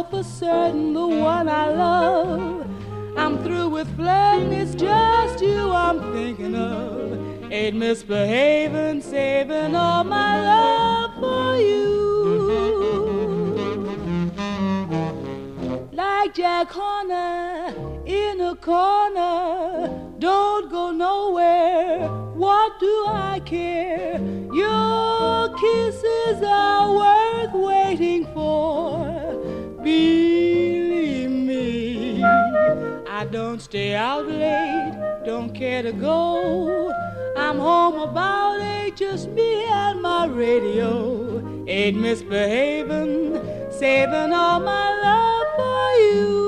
know for certain the one I love. I'm through with flirting, it's just you I'm thinking of. Ain't misbehaving, saving all my love for you. Like Jack Horner in a corner, don't go nowhere, what do I care? Your kisses are worth waiting for, believe me. I don't stay out late, don't care to go. I'm home about 8, just me and my radio. Ain't misbehaving, saving all my love for you.